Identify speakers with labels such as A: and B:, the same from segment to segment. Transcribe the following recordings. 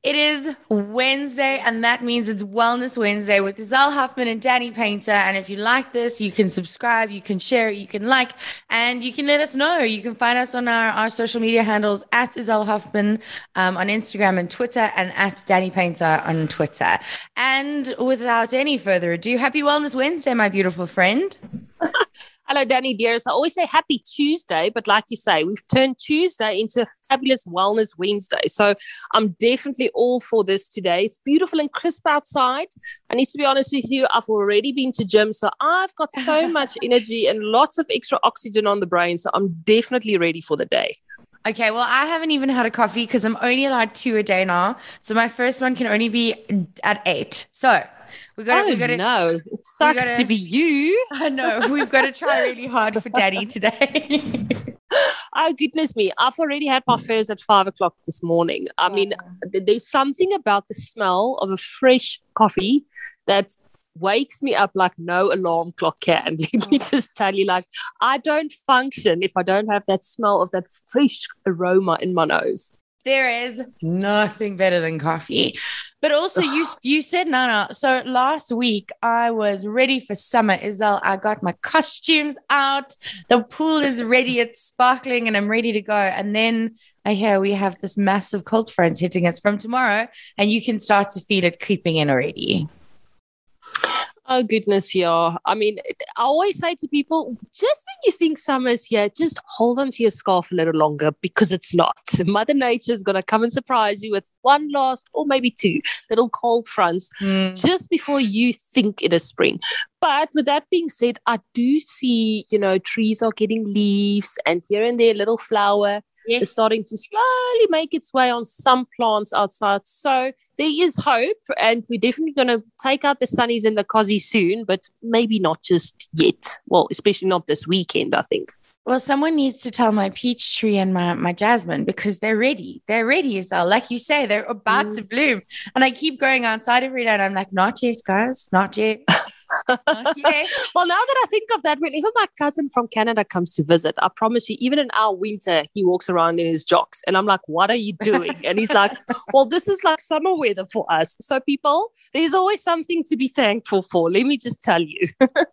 A: It is Wednesday, and that means it's Wellness Wednesday with Izelle Huffman and Danny Painter. And if you like this, you can subscribe, you can share it, you can like, and you can let us know. You can find us on our social media handles at Izelle Huffman on Instagram and Twitter, and at Danny Painter on Twitter. And without any further ado, happy Wellness Wednesday, my beautiful friend.
B: Hello, Danny dearest. I always say happy Tuesday, but like you say, we've turned Tuesday into a fabulous Wellness Wednesday. So I'm definitely all for this today. It's beautiful and crisp outside. I need to be honest with you, I've already been to gym, so I've got so much energy and lots of extra oxygen on the brain. So I'm definitely ready for the day.
A: Okay, well, I haven't even had a coffee because I'm only allowed 2 a day now. So my first one can only be at 8. So we got to.
B: No, it sucks to be you.
A: I know. We've got to try really hard for Daddy today.
B: Oh, goodness me. I've already had my first at 5 o'clock this morning. I mean, there's something about the smell of a fresh coffee that wakes me up like no alarm clock can. Let me just tell you, like, I don't function if I don't have that smell of that fresh aroma in my nose.
A: There is nothing better than coffee. But also you said, Nana, so last week I was ready for summer, Izelle. I got my costumes out. The pool is ready. It's sparkling and I'm ready to go. And then I hear we have this massive cold front hitting us from tomorrow, and you can start to feel it creeping in already.
B: Oh, goodness, yeah. I mean, I always say to people, just when you think summer's here, just hold on to your scarf a little longer, because it's not. Mother Nature is going to come and surprise you with one last, or maybe two, little cold fronts just before you think it is spring. But with that being said, I do see, trees are getting leaves, and here and there, little flower. Yes. Is starting to slowly make its way on some plants outside. So there is hope, and we're definitely going to take out the sunnies and the cozy soon, but maybe not just yet. Well, especially not this weekend, I think.
A: Well, someone needs to tell my peach tree and my jasmine, because they're ready. They're ready, Izelle. Like you say, they're about to bloom. And I keep going outside every day and I'm like, not yet, guys, not yet. Not yet.
B: Well, now that I think of that, whenever my cousin from Canada comes to visit, I promise you, even in our winter, he walks around in his jocks. And I'm like, what are you doing? And he's like, well, this is like summer weather for us. So people, there's always something to be thankful for. Let me just tell you.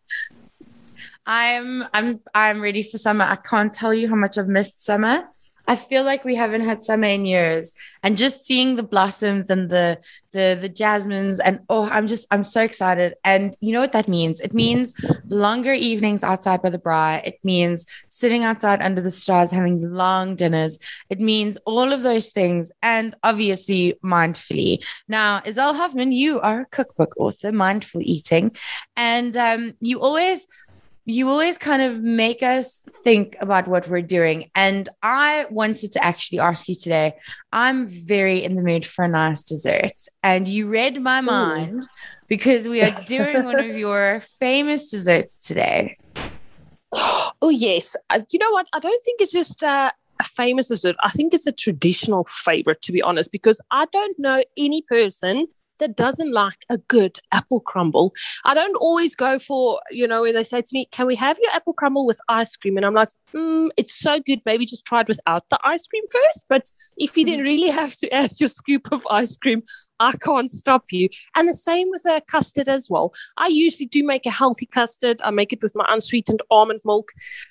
A: I'm ready for summer. I can't tell you how much I've missed summer. I feel like we haven't had summer in years, and just seeing the blossoms and the jasmines, and I'm so excited. And you know what that means? It means longer evenings outside by the braai. It means sitting outside under the stars, having long dinners. It means all of those things, and obviously mindfully. Now, Izelle Huffman, you are a cookbook author, Mindful Eating, and you always kind of make us think about what we're doing. And I wanted to actually ask you today, I'm very in the mood for a nice dessert. And you read my mind, because we are doing one of your famous desserts today.
B: Oh, yes. You know what? I don't think it's just a famous dessert. I think it's a traditional favorite, to be honest, because I don't know any person that doesn't like a good apple crumble. I don't always go for, where they say to me, can we have your apple crumble with ice cream? And I'm like, it's so good. Maybe just try it without the ice cream first. But if you didn't really have to add your scoop of ice cream, I can't stop you. And the same with a custard as well. I usually do make a healthy custard. I make it with my unsweetened almond milk.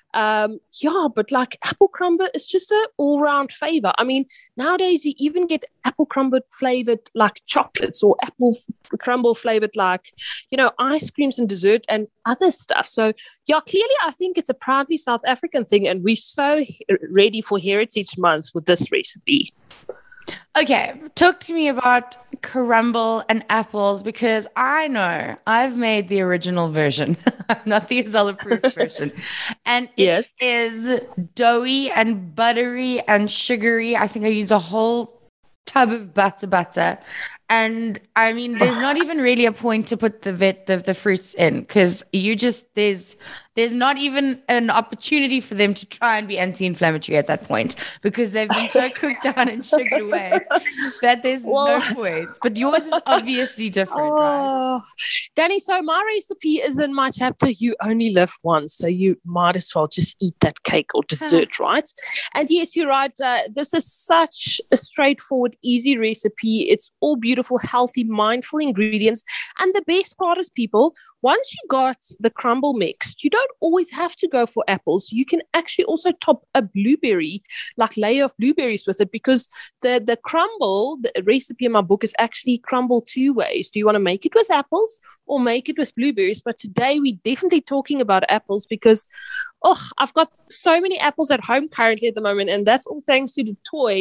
B: But like apple crumble is just an all-round favor. I mean, nowadays you even get apple crumble flavored like chocolates, or apple crumble flavored like, ice creams and dessert and other stuff. So yeah, clearly I think it's a proudly South African thing, and we're so ready for Heritage Month with this recipe.
A: Okay, talk to me about crumble and apples, because I know I've made the original version, not the Izelle approved version. And it is doughy and buttery and sugary. I think I used a whole tub of butter. And I mean, there's not even really a point to put the fruits in, because there's not even an opportunity for them to try and be anti-inflammatory at that point, because they've been so cooked down and sugared away that there's no point. But yours is obviously different, right?
B: Danny, so my recipe is in my chapter. You only live once, so you might as well just eat that cake or dessert, right? And yes, you're right. This is such a straightforward, easy recipe. It's all beautiful, healthy, mindful ingredients. And the best part is, people, once you got the crumble mixed, you don't always have to go for apples. You can actually also top a blueberry, like layer of blueberries with it, because the crumble, the recipe in my book is actually crumble two ways. Do you want to make it with apples or make it with blueberries? But today we're definitely talking about apples because, I've got so many apples at home currently at the moment, and that's all thanks to the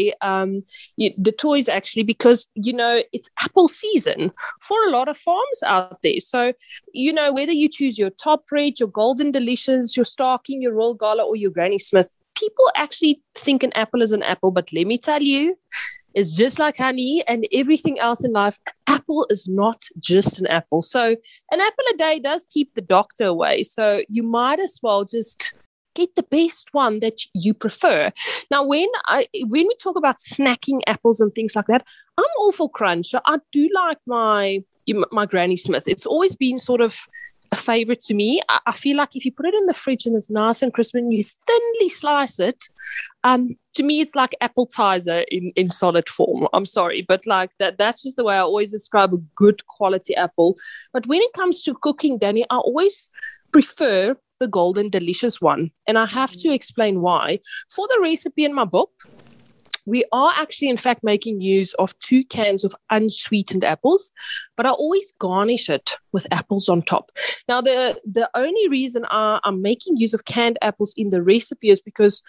B: the toys actually, because, it's apple season for a lot of farms out there. So, whether you choose your Top Red, your Golden Delicious, your Starking, your Royal Gala, or your Granny Smith, people actually think an apple is an apple. But let me tell you, it's just like honey and everything else in life. Apple is not just an apple. So an apple a day does keep the doctor away. So you might as well just get the best one that you prefer. Now, when we talk about snacking apples and things like that, I'm all for crunch. So I do like my Granny Smith. It's always been sort of a favorite to me. I feel like if you put it in the fridge and it's nice and crisp and you thinly slice it, to me it's like appetizer in solid form. I'm sorry, but like that's just the way I always describe a good quality apple. But when it comes to cooking, Danny, I always prefer the Golden Delicious one, and I have to explain why. For the recipe in my book, we are actually, in fact, making use of 2 cans of unsweetened apples, but I always garnish it with apples on top. Now, the only reason I'm making use of canned apples in the recipe is because,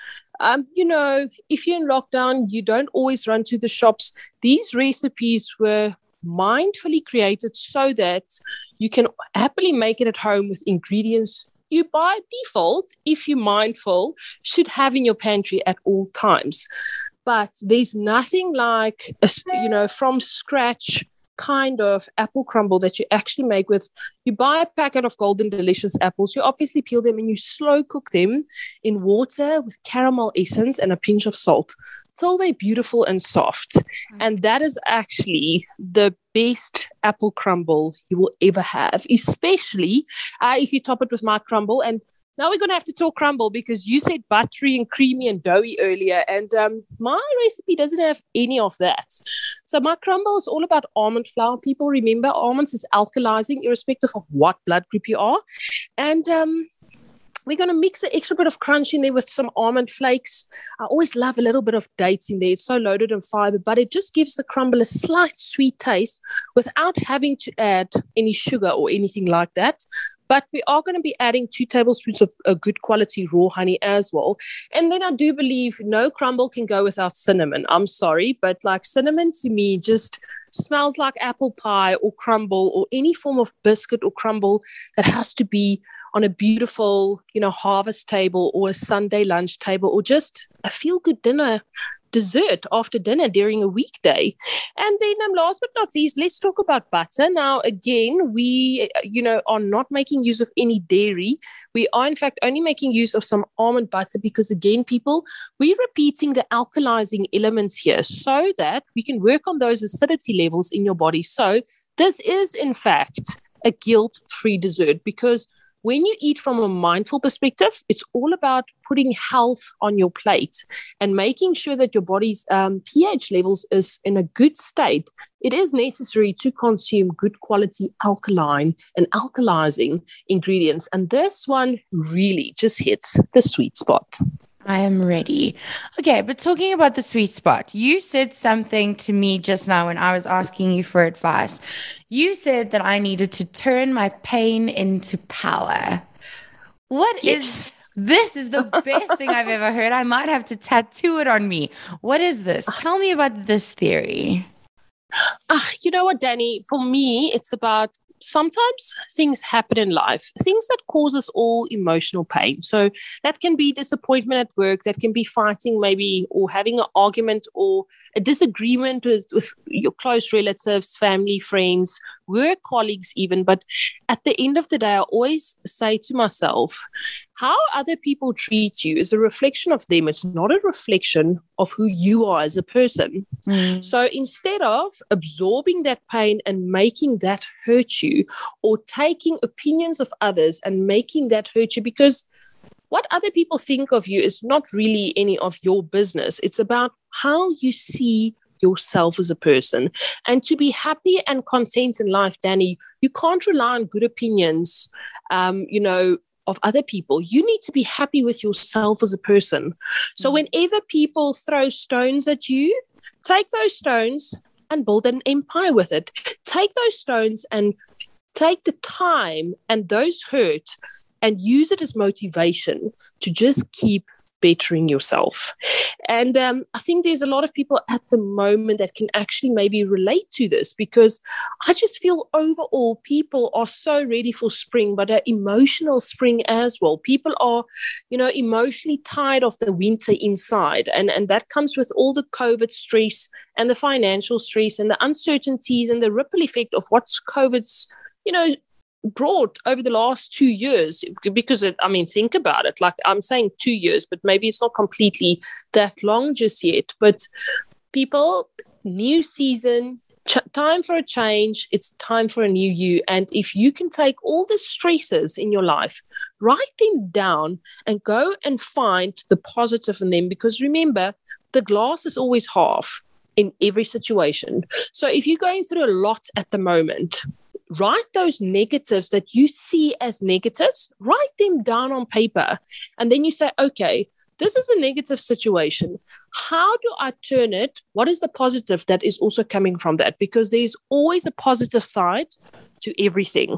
B: if you're in lockdown, you don't always run to the shops. These recipes were mindfully created so that you can happily make it at home with ingredients you by default, if you're mindful, should have in your pantry at all times. But there's nothing like, from scratch kind of apple crumble that you actually make with, you buy a packet of Golden Delicious apples, you obviously peel them and you slow cook them in water with caramel essence and a pinch of salt till they're beautiful and soft. And that is actually the best apple crumble you will ever have, especially if you top it with my crumble. And now we're going to have to talk crumble because you said buttery and creamy and doughy earlier, and my recipe doesn't have any of that. So my crumble is all about almond flour. People remember almonds is alkalizing irrespective of what blood group you are. And we're going to mix an extra bit of crunch in there with some almond flakes. I always love a little bit of dates in there. It's so loaded in fiber, but it just gives the crumble a slight sweet taste without having to add any sugar or anything like that. But we are going to be adding 2 tablespoons of a good quality raw honey as well. And then I do believe no crumble can go without cinnamon. I'm sorry, but like cinnamon to me just smells like apple pie or crumble or any form of biscuit or crumble that has to be on a beautiful, harvest table or a Sunday lunch table or just a feel-good dinner dessert after dinner during a weekday. And then last but not least, let's talk about butter. Now, again, we, are not making use of any dairy. We are, in fact, only making use of some almond butter because, again, people, we're repeating the alkalizing elements here so that we can work on those acidity levels in your body. So this is, in fact, a guilt-free dessert because when you eat from a mindful perspective, it's all about putting health on your plate and making sure that your body's pH levels is in a good state. It is necessary to consume good quality alkaline and alkalizing ingredients. And this one really just hits the sweet spot.
A: I am ready. Okay, but talking about the sweet spot, you said something to me just now when I was asking you for advice. You said that I needed to turn my pain into power. This is the best thing I've ever heard. I might have to tattoo it on me. What is this? Tell me about this theory.
B: You know what, Danny? For me, it's about sometimes things happen in life, things that cause us all emotional pain. So that can be disappointment at work, that can be fighting maybe or having an argument or a disagreement with your close relatives, family, friends, work colleagues even. But at the end of the day, I always say to myself, how other people treat you is a reflection of them. It's not a reflection of who you are as a person. So instead of absorbing that pain and making that hurt you, or taking opinions of others and making that hurt you, because what other people think of you is not really any of your business. It's about how you see yourself as a person. And to be happy and content in life, Danny, you can't rely on good opinions, of other people. You need to be happy with yourself as a person. So whenever people throw stones at you, take those stones and build an empire with it. Take those stones and take the time and those hurt and use it as motivation to just keep bettering yourself. And I think there's a lot of people at the moment that can actually maybe relate to this, because I just feel overall people are so ready for spring, but an emotional spring as well. People are, emotionally tired of the winter inside. And that comes with all the COVID stress and the financial stress and the uncertainties and the ripple effect of what's COVID's, brought over the last 2 years. Because think about it, like I'm saying 2 years, but maybe it's not completely that long just yet. But people, new season, time for a change. It's time for a new you. And if you can take all the stresses in your life, write them down and go and find the positive in them, because remember, the glass is always half in every situation. So if you're going through a lot at the moment, write those negatives that you see as negatives, write them down on paper. And then you say, okay, this is a negative situation. How do I turn it? What is the positive that is also coming from that? Because there's always a positive side to everything.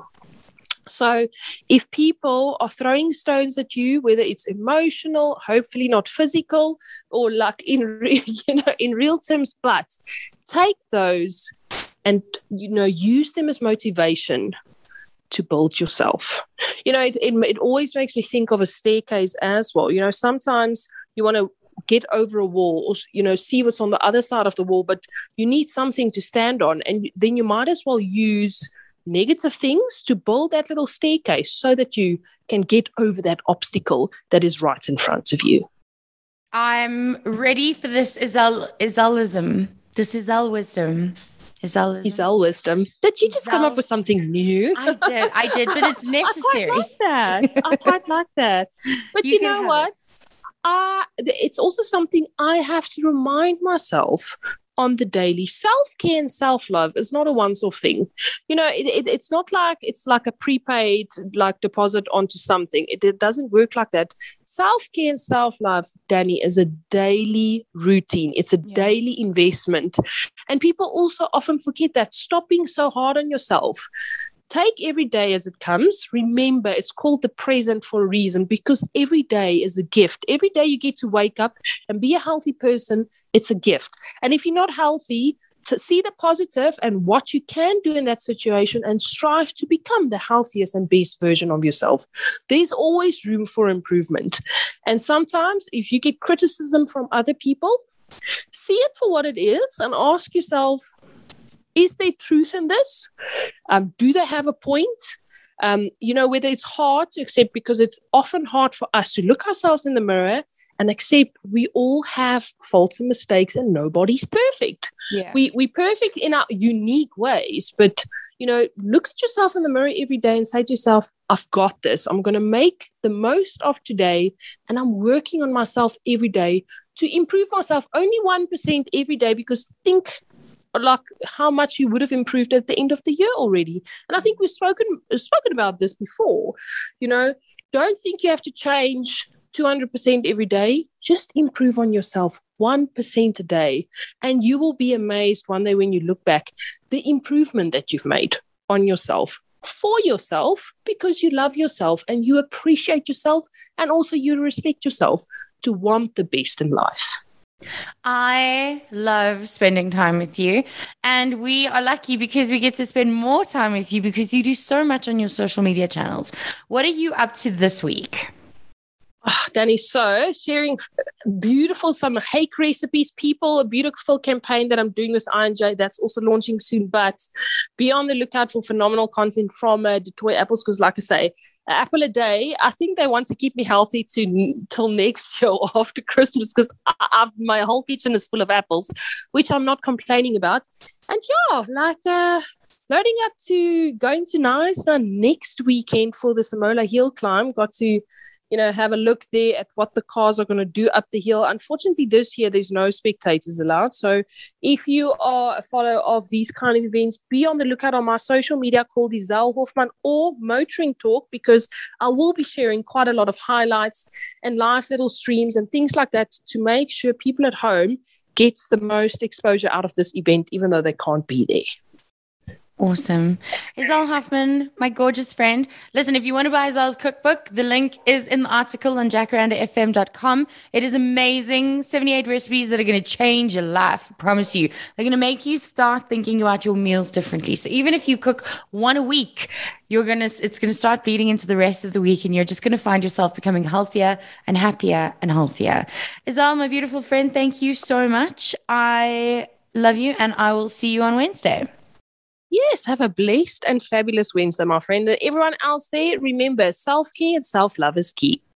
B: So if people are throwing stones at you, whether it's emotional, hopefully not physical, or like in real terms, but take those and, use them as motivation to build yourself. It always makes me think of a staircase as well. Sometimes you want to get over a wall or, see what's on the other side of the wall, but you need something to stand on. And then you might as well use negative things to build that little staircase so that you can get over that obstacle that is right in front of you.
A: I'm ready for this Izelism. This Izel wisdom.
B: Izel wisdom. Did you just come up with something new?
A: I did, but it's necessary.
B: I quite like that. But you know what? It's also something I have to remind myself on the daily. Self-care and self-love is not a once-off thing. It's not like it's like a prepaid deposit onto something. It doesn't work like that. Self-care and self-love, Danny, is a daily routine. It's a daily investment. And people also often forget that. Stop being so hard on yourself. Take every day as it comes. Remember, it's called the present for a reason, because every day is a gift. Every day you get to wake up and be a healthy person, it's a gift. And if you're not healthy, to see the positive and what you can do in that situation and strive to become the healthiest and best version of yourself. There's always room for improvement. And sometimes if you get criticism from other people, see it for what it is and ask yourself, is there truth in this? Do they have a point? Whether it's hard to accept, because it's often hard for us to look ourselves in the mirror and accept we all have faults and mistakes and nobody's perfect. Yeah. We're perfect in our unique ways, but, look at yourself in the mirror every day and say to yourself, I've got this. I'm going to make the most of today, and I'm working on myself every day to improve myself only 1% every day, because think like how much you would have improved at the end of the year already. And I think we've spoken about this before. Don't think you have to change 200% every day. Just improve on yourself 1% a day. And you will be amazed one day when you look back, the improvement that you've made on yourself, for yourself, because you love yourself and you appreciate yourself, and also you respect yourself to want the best in life.
A: I love spending time with you, and we are lucky because we get to spend more time with you because you do so much on your social media channels. What are you up to this week?
B: Oh, Danny, so sharing beautiful summer hake recipes, people, a beautiful campaign that I'm doing with INJ that's also launching soon. But be on the lookout for phenomenal content from Du Toit Apples, because, like I say, an apple a day. I think they want to keep me healthy till next year or after Christmas, because my whole kitchen is full of apples, which I'm not complaining about. And yeah, loading up to going to Knysna next weekend for the Samola Hill climb. Got to have a look there at what the cars are going to do up the hill. Unfortunately, this year there's no spectators allowed. So if you are a follower of these kind of events, be on the lookout on my social media called Isel Hoffman or Motoring Talk, because I will be sharing quite a lot of highlights and live little streams and things like that to make sure people at home gets the most exposure out of this event, even though they can't be there.
A: Awesome. Isel Hoffman, my gorgeous friend. Listen, if you want to buy Isel's cookbook, the link is in the article on jacarandafm.com. It is amazing. 78 recipes that are going to change your life. I promise you. They're going to make you start thinking about your meals differently. So even if you cook one a week, it's going to start bleeding into the rest of the week, and you're just going to find yourself becoming healthier and happier and healthier. Isel, my beautiful friend, thank you so much. I love you, and I will see you on Wednesday.
B: Yes, have a blessed and fabulous Wednesday, my friend. And everyone else there, remember, self-care and self-love is key.